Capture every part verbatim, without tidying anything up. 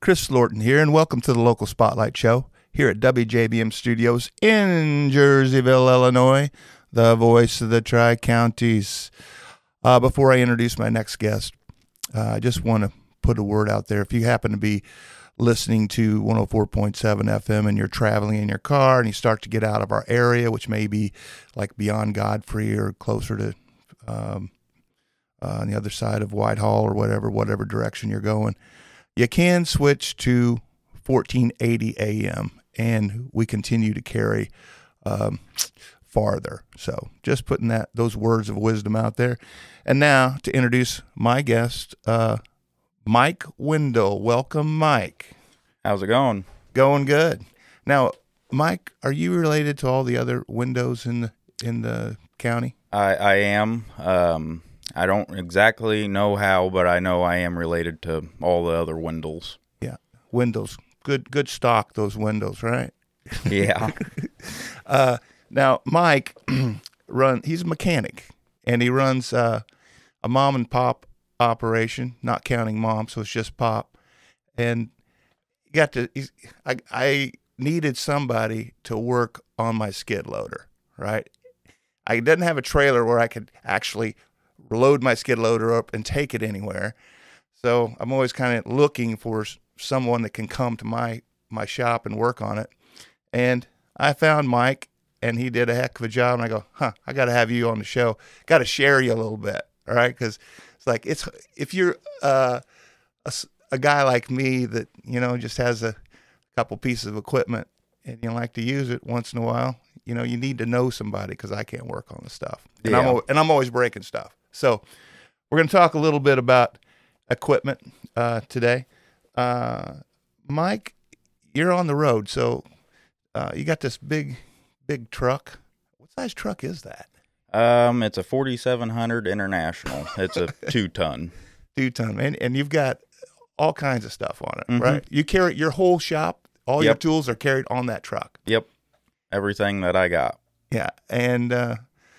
Chris Lorton here, and welcome to the Local Spotlight Show here at W J B M Studios in Jerseyville, Illinois, the voice of the Tri-Counties. Uh, before I introduce my next guest, uh, I just want to put a word out there. If you happen to be listening to one oh four point seven F M and you're traveling in your car and you start to get out of our area, which may be like beyond Godfrey or closer to um, uh, on the other side of Whitehall or whatever, whatever direction you're going, you can switch to fourteen eighty A M, and we continue to carry um, farther. So just putting that those words of wisdom out there. And now to introduce my guest, uh, Mike Wendell. Welcome, Mike. How's it going? Going good. Now, Mike, are you related to all the other windows in the in the county? I, I am. Um, I don't exactly know how, but I know I am related to all the other Wendells. Yeah, windows. Good good stock, those windows, right? Yeah. uh, now, Mike, run. he's a mechanic, and he runs uh, a mom and pop operation, not counting mom, so it's just pop. And he got to. He's, I I needed somebody to work on my skid loader, right? I didn't have a trailer where I could actually load my skid loader up and take it anywhere. So I'm always kind of looking for someone that can come to my, my shop and work on it. And I found Mike, and he did a heck of a job. And I go, huh, I got to have you on the show. Got to share you a little bit, all right? Because it's like, it's if you're uh, a, a guy like me that, you know, just has a couple pieces of equipment and you like to use it once in a while, you know, you need to know somebody because I can't work on the stuff. And, yeah. I'm, and I'm always breaking stuff. So we're going to talk a little bit about equipment uh, today. Uh, Mike, you're on the road, so uh, you got this big, big truck. What size truck is that? Um, it's a forty-seven hundred International. It's a two-ton. Two-ton, and, and you've got all kinds of stuff on it, Mm-hmm. right? You carry your whole shop, all Yep. your tools are carried on that truck. Yep. Everything that I got. Yeah, and uh,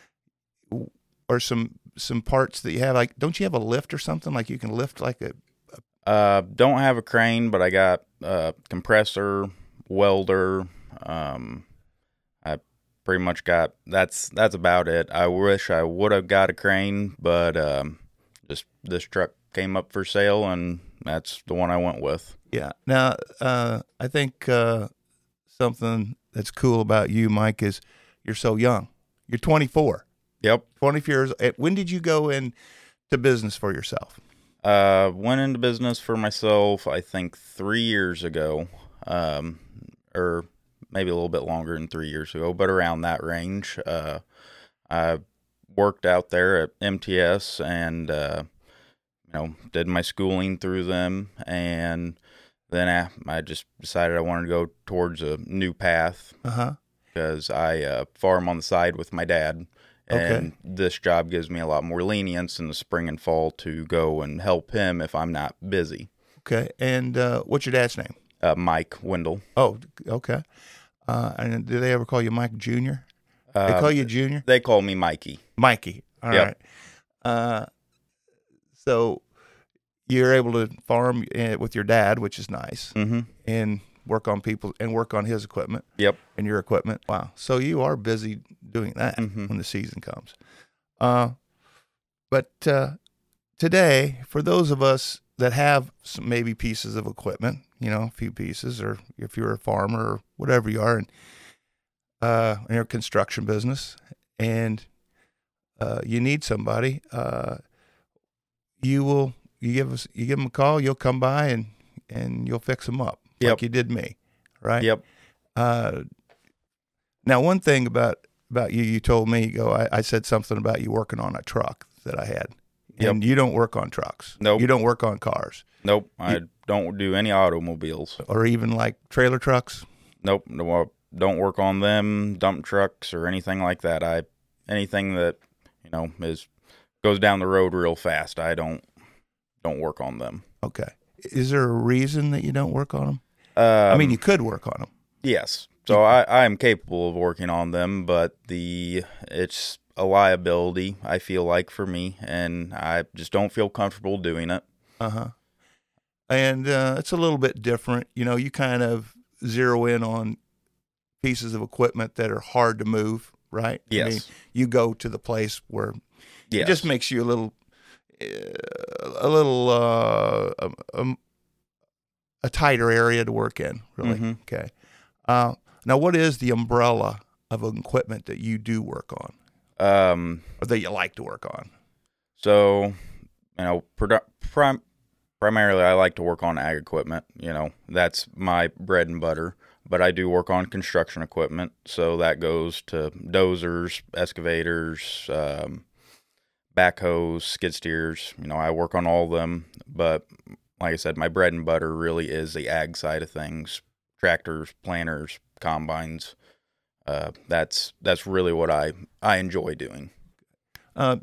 or some some parts that you have, like, don't you have a lift or something? Like you can lift like a... Uh, don't have a crane, but I got a compressor, welder. Um, I pretty much got, that's that's about it. I wish I would have got a crane, but um, just this truck came up for sale, and that's the one I went with. Yeah. Now, uh, I think uh, something that's cool about you, Mike, is you're so young. You're twenty-four. Yep. twenty-four years. When did you go into business for yourself? Uh, went into business for myself, I think, three years ago, um, or maybe a little bit longer than three years ago, but around that range. Uh, I worked out there at M T S and, uh, you know, did my schooling through them, and then I, I just decided I wanted to go towards a new path. Uh-huh. Because I uh, farm on the side with my dad, and Okay. this job gives me a lot more lenience in the spring and fall to go and help him if I'm not busy. Okay. And uh, what's your dad's name? Uh, Mike Wendell. Oh, okay. Uh, and did they ever call you Mike Junior? They Uh, call you Junior? They call me Mikey. Mikey. All Yep. right. Uh, so you're able to farm uh, with your dad, which is nice, Mm-hmm. and work on people and work on his equipment. Yep. And your equipment. Wow. So you are busy doing that Mhm. when the season comes. Uh, but uh, today, for those of us that have some maybe pieces of equipment, you know, a few pieces, or if you're a farmer or whatever you are, and uh, in your construction business, and uh, you need somebody, uh, you will you give us you give them a call. You'll come by and and you'll fix them up. Yep. Like you did me, right? Yep. Uh, now, one thing about, about you, you told me, you go, I, I said something about you working on a truck that I had. And Yep. you don't work on trucks. Nope. You don't work on cars. Nope. I don't do any automobiles. Or even like trailer trucks. Nope. No, don't work on them, dump trucks, or anything like that. I anything that, you know, is goes down the road real fast, I don't don't work on them. Okay. Is there a reason that you don't work on them? Um, I mean, you could work on them. Yes. So I, I am capable of working on them, but the it's a liability, I feel like, for me, and I just don't feel comfortable doing it. Uh-huh. and uh, it's a little bit different. You know, you kind of zero in on pieces of equipment that are hard to move, right? Yes. I mean, you go to the place where Yes. it just makes you a little, uh, a little, uh, um, um, a tighter area to work in, really. Mm-hmm. Okay. Uh, now, what is the umbrella of equipment that you do work on, Um, or that you like to work on? so, you know, produ- prim- primarily I like to work on ag equipment. You know, that's my bread and butter. But I do work on construction equipment, so that goes to dozers, excavators, um, backhoes, skid steers. You know, I work on all of them. But like I said, my bread and butter really is the ag side of things: tractors, planters, combines. Uh, that's that's really what I I enjoy doing. Uh,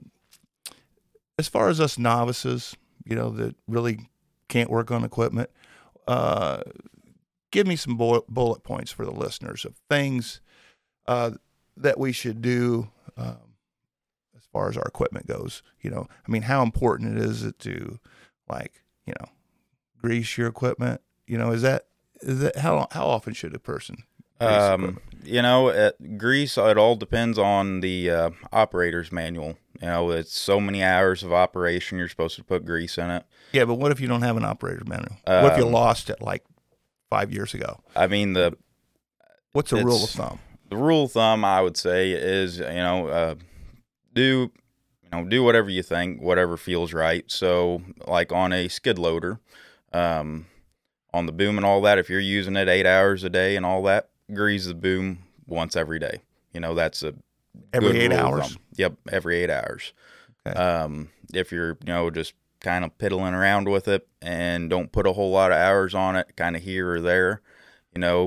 as far as us novices, you know, that really can't work on equipment, uh, give me some bullet, bullet points for the listeners of things uh, that we should do um, as far as our equipment goes. You know, I mean, how important it is it to, like, you know, grease your equipment? You know, is that is that how how often should a person grease Um, equipment? you know, it, grease, it all depends on the uh, operator's manual. You know, it's so many hours of operation you're supposed to put grease in it. Yeah, but what if you don't have an operator's manual? What if you Um, lost it like five years ago? I mean, the What's a rule of it's- thumb? the rule of thumb, I would say, is, you know, uh, do you know do whatever you think, whatever feels right. So, like on a skid loader, um, on the boom and all that, if you're using it eight hours a day and all that, grease the boom once every day. You know, that's a Every good eight rule of hours? thumb. Yep, every eight hours. Okay. Um, if you're, you know, just kind of piddling around with it and don't put a whole lot of hours on it, kind of here or there, you know,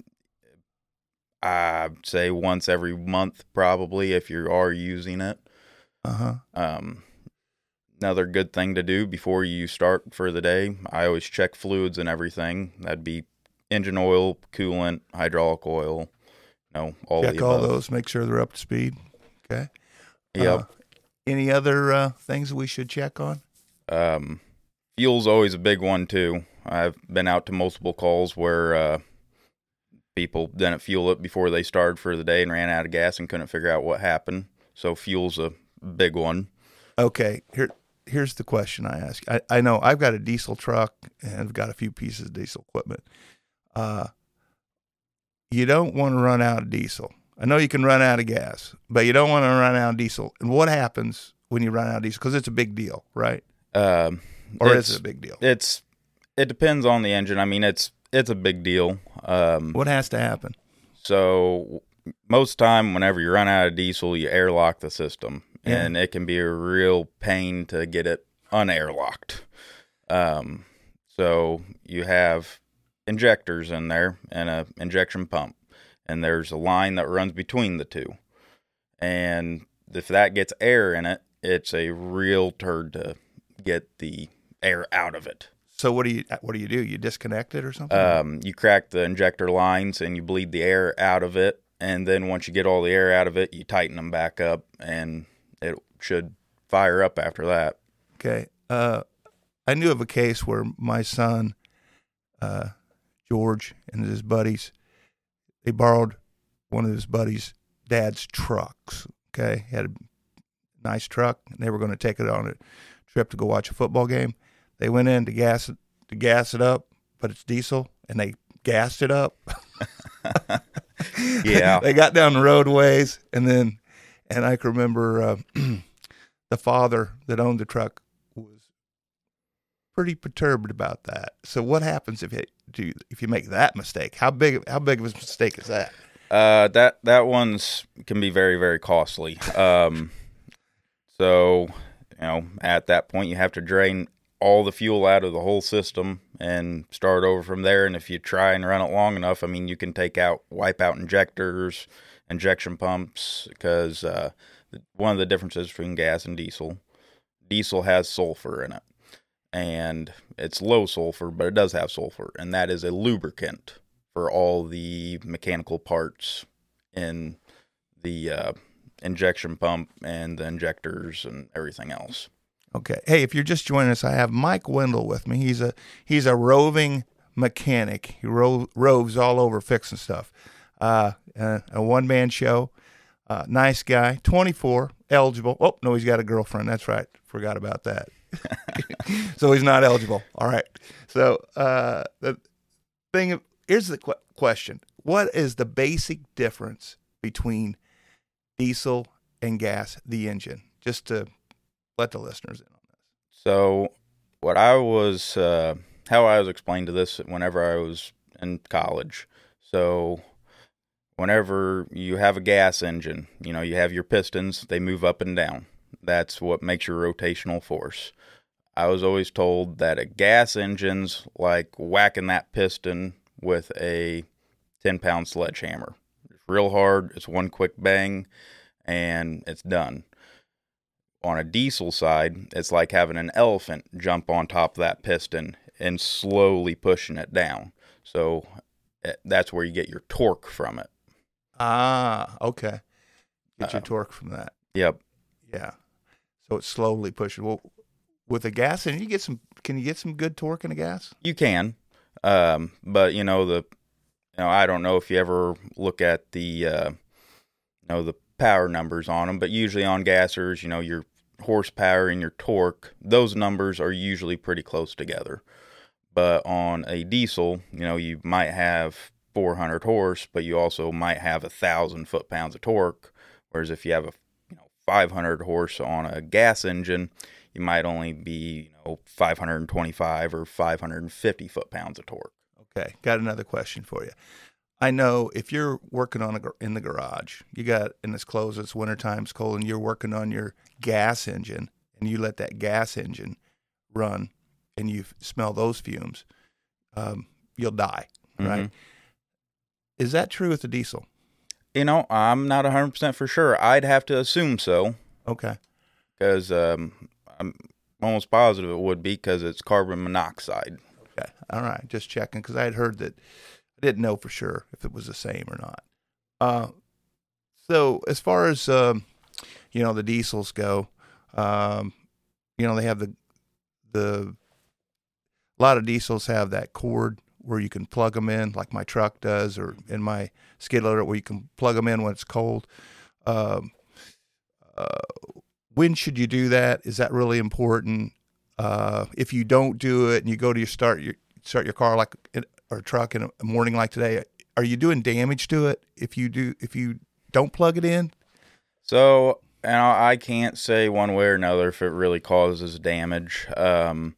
I'd say once every month probably if you are using it. Uh-huh. Um, another good thing to do before you start for the day, I always check fluids and everything. That'd be engine oil, coolant, hydraulic oil, you know, all Check the all above. those, make sure they're up to speed. Okay. Yep. Uh, any other uh, things that we should check on? Um, fuel's always a big one too. I've been out to multiple calls where uh, people didn't fuel it before they started for the day and ran out of gas and couldn't figure out what happened. So fuel's a big one. Okay. Here, here's the question I ask. I, I know I've got a diesel truck and I've got a few pieces of diesel equipment. Uh, you don't want to run out of diesel. I know you can run out of gas, but you don't want to run out of diesel. And what happens when you run out of diesel? Because it's a big deal, right? Um, Or it's, is it a big deal? It's it depends on the engine. I mean, it's it's a big deal. Um, What has to happen? so most time, whenever you run out of diesel, you airlock the system, Yeah. and it can be a real pain to get it unairlocked. Um, so you have injectors in there and a injection pump, and there's a line that runs between the two. And if that gets air in it, it's a real turd to get the air out of it. So what do you what do you do? You disconnect it or something? Um, you crack the injector lines and you bleed the air out of it, and then once you get all the air out of it, you tighten them back up, and it should fire up after that. Okay. Uh, I knew of a case where my son, uh, George, and his buddies, they borrowed one of his buddies' dad's trucks. Okay. He had a nice truck, and they were going to take it on a trip to go watch a football game. They went in to gas it, to gas it up, but it's diesel, and they gassed it up. Yeah. They got down the roadways, and then, and I can remember uh, the father that owned the truck was pretty perturbed about that. So what happens if it, do if you make that mistake? How big how big of a mistake is that? Uh, that that one's can be very very costly. Um, so you know at that point you have to drain all the fuel out of the whole system and start over from there. And if you try and run it long enough, I mean, you can take out, wipe out injectors, injection pumps, because uh, one of the differences between gas and diesel, diesel has sulfur in it. And it's low sulfur, but it does have sulfur. And that is a lubricant for all the mechanical parts in the uh, injection pump and the injectors and everything else. Okay. Hey, if you're just joining us, I have Mike Wendell with me. He's a he's a roving mechanic. He ro- roves all over fixing stuff. Uh, a, a one man show. Uh, nice guy. twenty-four, eligible. Oh no, he's got a girlfriend. That's right. Forgot about that. So he's not eligible. All right. So uh, the thing here's the qu- question: what is the basic difference between diesel and gas, the engine? Just to let the listeners in on this. So, what I was, uh, how I was explained to this whenever I was in college. So, whenever you have a gas engine, you know, you have your pistons, they move up and down. That's what makes your rotational force. I was always told that a gas engine's like whacking that piston with a ten pound sledgehammer. It's real hard, it's one quick bang, and it's done. On a diesel side, it's like having an elephant jump on top of that piston and slowly pushing it down. So that's where you get your torque from it. Ah, okay. Get your Uh, torque from that. Yep. Yeah. So it's slowly pushing. Well, with a gas engine, you get some. Can you get some good torque in a gas? You can, um, but you know the, you know I don't know if you ever look at the, uh, you know the power numbers on them, but usually on gassers, you know your horsepower and your torque, those numbers are usually pretty close together. But on a diesel, you know you might have four hundred horse, but you also might have a thousand foot pounds of torque. Whereas if you have a you know five hundred horse on a gas engine, you might only be, you know, five hundred twenty-five or five hundred fifty foot pounds of torque. Okay, got another question for you. I know if you're working on a gar- in the garage, you got and it's closed, it's wintertime, it's cold, and you're working on your gas engine, and you let that gas engine run, and you f- smell those fumes, um, you'll die, right? Mhm. Is that true with the diesel? You know, I'm not one hundred percent for sure. I'd have to assume so, Okay. because um, I'm almost positive it would be, because it's carbon monoxide. Okay. All right. Just checking because I had heard that. I didn't know for sure if it was the same or not. Uh, so as far as um, you know, the diesels go, um, you know, they have the the a lot of diesels have that cord where you can plug them in, like my truck does, or in my skid loader where you can plug them in when it's cold. Um, uh, when should you do that? Is that really important? Uh, if you don't do it and you go to your start your start your car like or truck in a morning like today, are you doing damage to it if you do if you don't plug it in? So, you know, I can't say one way or another if it really causes damage, um,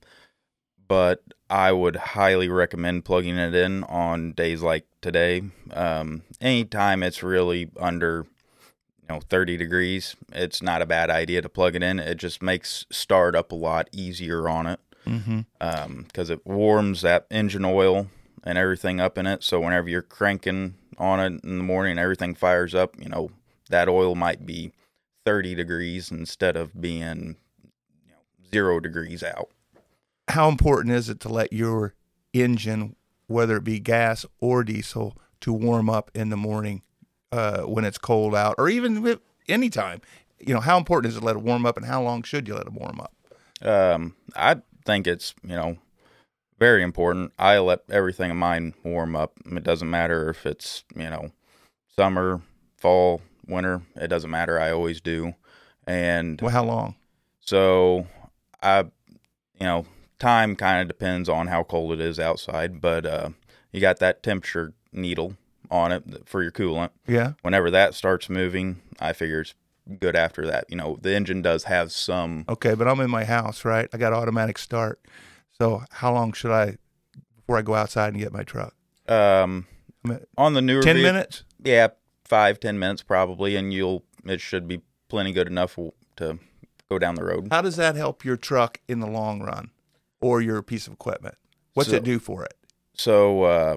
but I would highly recommend plugging it in on days like today. Um, anytime it's really under, you know, thirty degrees, it's not a bad idea to plug it in. It just makes start up a lot easier on it, Mm-hmm. um, because it warms that engine oil and everything up in it. So whenever you're cranking on it in the morning and everything fires up, you know, that oil might be thirty degrees instead of being, you know, zero degrees out. How important is it to let your engine, whether it be gas or diesel, to warm up in the morning uh, when it's cold out, or even with any time? You know, how important is it to let it warm up, and how long should you let it warm up? Um, I think it's, you know, very important. I let everything of mine warm up. It doesn't matter if it's, you know, summer, fall, winter. It doesn't matter. I always do. And Well, how long? so I, you know, time kind of depends on how cold it is outside, but uh, you got that temperature needle on it for your coolant. Yeah. Whenever that starts moving, I figure it's good after that. You know, the engine does have some. Okay, but I'm in my house, right? I got automatic start. So how long should I before I go outside and get my truck? Um, I mean, on the newer Ten vehi- minutes? Yeah, five ten minutes probably, and you'll it should be plenty good enough to go down the road. How does that help your truck in the long run, or your piece of equipment? What's So- it do for it? So uh,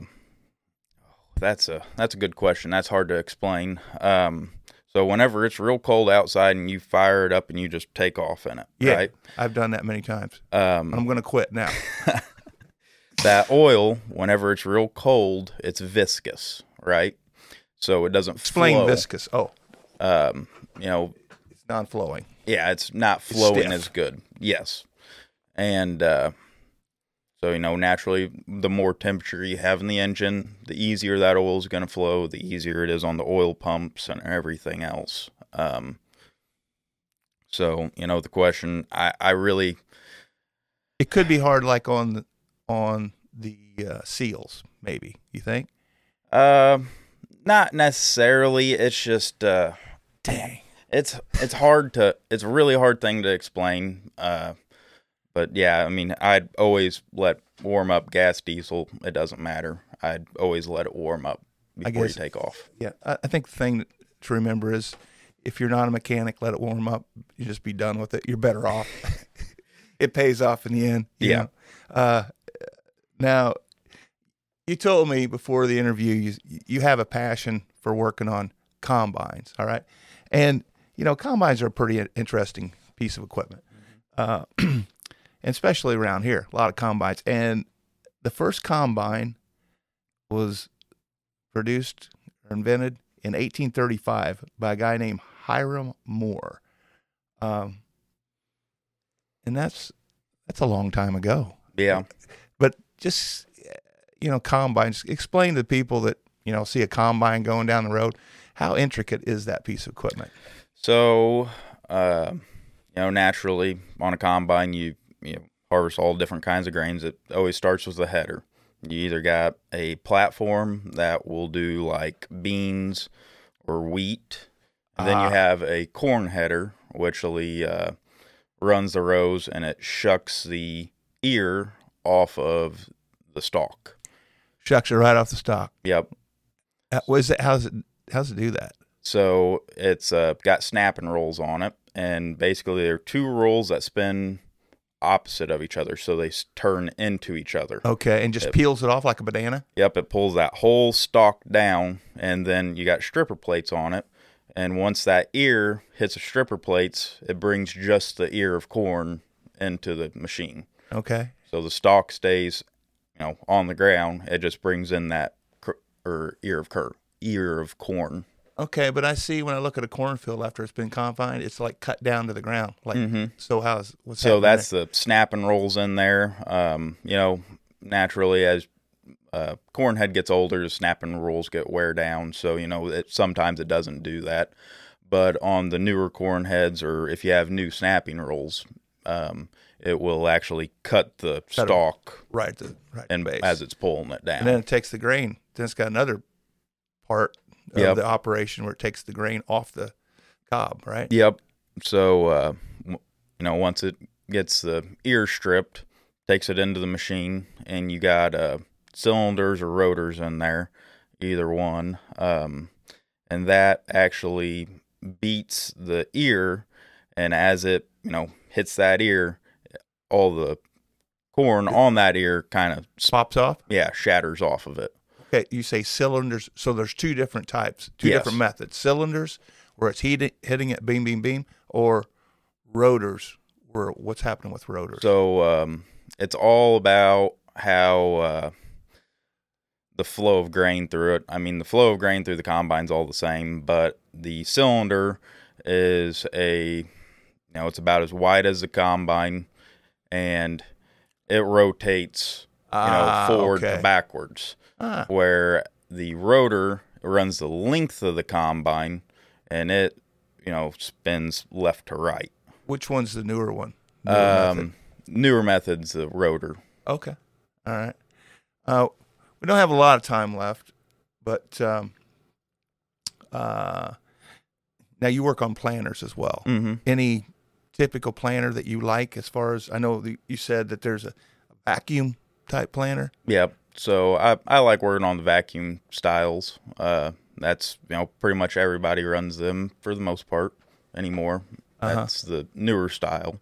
that's a that's a good question. That's hard to explain. Um, so whenever it's real cold outside and you fire it up and you just take off in it, Yeah, right? I've done that many times. Um, I'm going to quit now. that oil, whenever it's real cold, it's viscous, right? So it doesn't Explain flow. viscous. Oh, Um, you know, it's non-flowing. Yeah, it's not flowing stiff. as good. Yes. And uh, so, you know, naturally, the more temperature you have in the engine, the easier that oil is going to flow, the easier it is on the oil pumps and everything else. Um, so, you know, the question, I, I really... It could be hard like on the, on the uh, seals, maybe, you think? Uh, not necessarily. It's just... Uh, Dang. It's it's hard to... It's a really hard thing to explain. Uh, but, yeah, I mean, I'd always let warm up gas diesel. It doesn't matter. I'd always let it warm up before you guess, take off. Yeah, I, I think the thing to remember is if you're not a mechanic, let it warm up. You just be done with it. You're better off. It pays off in the end. You Yeah. know? Uh, now, you told me before the interview you you have a passion for working on combines, all right? And, you know, combines are a pretty interesting piece of equipment, uh, and especially around here, a lot of combines. And the first combine was produced or invented in eighteen thirty-five by a guy named Hiram Moore. Um, and that's that's a long time ago. Yeah. But just, you know, combines, explain to people that, you know, see a combine going down the road, how intricate is that piece of equipment? So, uh, you know, naturally on a combine, you, you know, harvest all different kinds of grains. It always starts with the header. You either got a platform that will do like beans or wheat, and then Ah. you have a corn header, which uh, runs the rows and it shucks the ear off of the stalk. Shucks it right off the stalk. Yep. Uh, What is it? How's it? How's it do that? So it's uh, got snapping rolls on it, and basically there are two rolls that spin opposite of each other, so they s- turn into each other. Okay, and just Yep. peels it off like a banana. Yep, it pulls that whole stalk down, and then you got stripper plates on it. And once that ear hits the stripper plates, it brings just the ear of corn into the machine. Okay, So the stalk stays, you know, on the ground. It just brings in that cr- or ear of cur- ear of corn. okay, but I see when I look at a cornfield after it's been confined, it's like cut down to the ground. Like, Mhm. so how's what's So happening that's there? the snapping rolls in there. Um, you know, naturally as uh, corn head gets older, the snapping rolls get wear down. So, you know, it, sometimes it doesn't do that. But on the newer corn heads, or if you have new snapping rolls, um, it will actually cut the Cut 'em. stalk right at the right and base. as it's pulling it down. And then it takes the grain. Then it's got another part of Yep. the operation where it takes the grain off the cob, right? Yep. So, uh, w- you know, once it gets the ear stripped, takes it into the machine, and you got uh, cylinders or rotors in there, either one. Um, and that actually beats the ear, and as it, you know, hits that ear, all the corn on that ear kind of, Pops off. yeah, shatters off of it. Okay, you say cylinders. So there's two different types, two Yes. different methods. Cylinders, where it's heating, hitting it, beam, beam, beam, or rotors, where what's happening with rotors? So um, it's all about how uh, the flow of grain through it. I mean, the flow of grain through the combine's all the same, but the cylinder is a, you know, it's about as wide as the combine, and it rotates, you know, Ah, forward okay. to backwards, Ah, where the rotor runs the length of the combine, and it, you know, spins left to right. which one's the newer one? Newer method. Um, newer methods, the rotor. Okay, all right. Uh, we don't have a lot of time left, but um, uh, now you work on planters as well. Mm-hmm. Any typical planter that you like? As far as I know, the, you said that there's a, a vacuum type planter. Yeah. So I, I like working on the vacuum styles. Uh, that's, you know, pretty much everybody runs them for the most part anymore. Uh-huh. That's the newer style.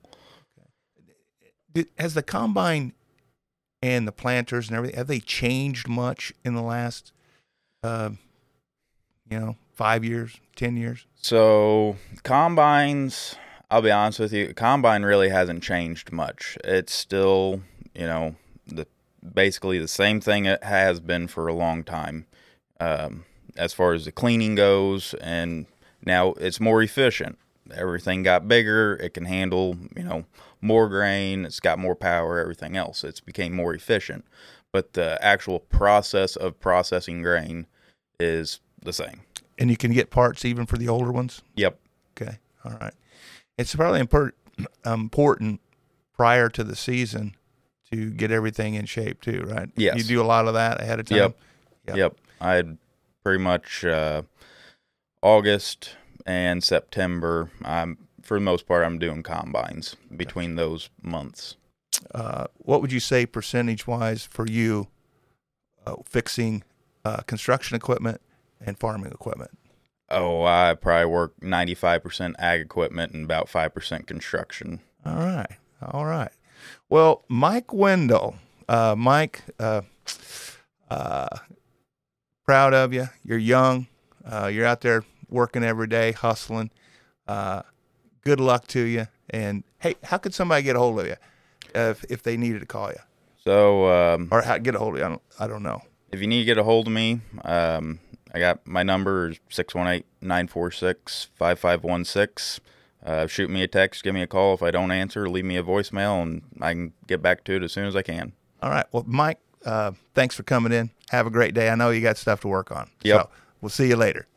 Did, has the combine and the planters and everything, have they changed much in the last, uh, you know, five years, ten years? So combines, I'll be honest with you, combine really hasn't changed much. It's still, you know, the basically the same thing it has been for a long time, um, as far as the cleaning goes, and now it's more efficient. everything got bigger. It can handle, you know, more grain. It's got more power, everything else. It's became more efficient. But the actual process of processing grain is the same. And you can get parts even for the older ones? Yep. Okay. All right. It's probably import, important prior to the season to get everything in shape too, right? Yes. You do a lot of that ahead of time? Yep. Yep. Yep. I'd pretty much uh, August and September, I'm, for the most part, I'm doing combines between those months. Uh, what would you say percentage-wise for you uh, fixing uh, construction equipment and farming equipment? Oh, I probably work ninety-five percent ag equipment and about five percent construction. All right. All right. Well, Mike Wendell, uh, Mike, uh, uh, proud of you. You're young. Uh, you're out there working every day, hustling. Uh, good luck to you. And, hey, how could somebody get a hold of you uh, if, if they needed to call you? So, um, Or how get a hold of you? I don't, I don't know. if you need to get a hold of me, um, I got my number is six one eight, nine four six, five five one six. Uh, shoot me a text, give me a call. If I don't answer, leave me a voicemail, and I can get back to it as soon as I can. All right. Well, Mike, uh, thanks for coming in. Have a great day. I know you got stuff to work on. Yep. So we'll see you later.